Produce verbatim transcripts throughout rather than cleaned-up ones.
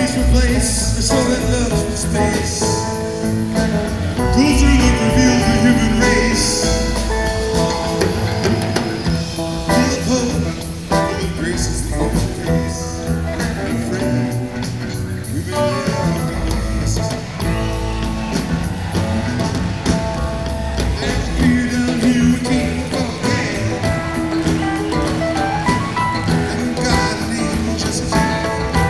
peaceful place, a soul that loves for space. Closer look reveals the human race. Full of hope, full of grace is the human face. My friend, we've been there east. There's fear down here we can't forget. And God and angels care.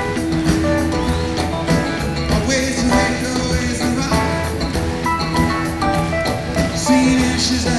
Our ways are right, our ways are right. Seen ashes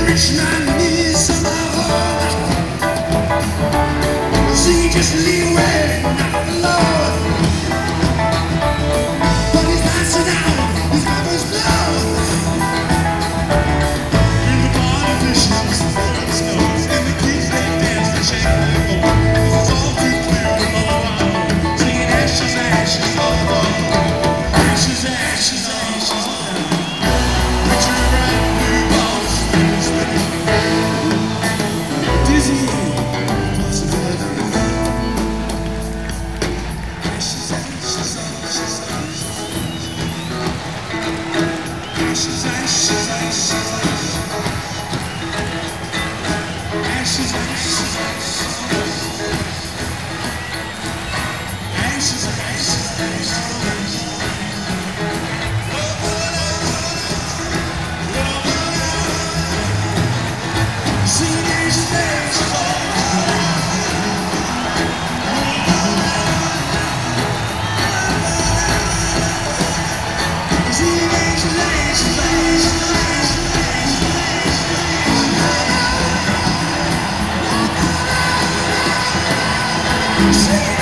reaching on your knees somehow. So you just lean away, not the Lord. But he's dancing down, his mother's blood. And the politicians, the folks knows, and the kids they dance, they shake their bones. This is all too clear from all I know. Singing ashes, ashes, all along. Ashes, ashes, ashes, all along. Picture bright blue balls, spinning, spinning. Dizzy, possibility. Ashes, ashes, ashes, ashes. Ashes, ashes, ashes, ashes. Ashes, ashes, ashes. Ashes, ashes, ashes. Singing ashes, ashes, singing ashes, ashes, ashes. Singing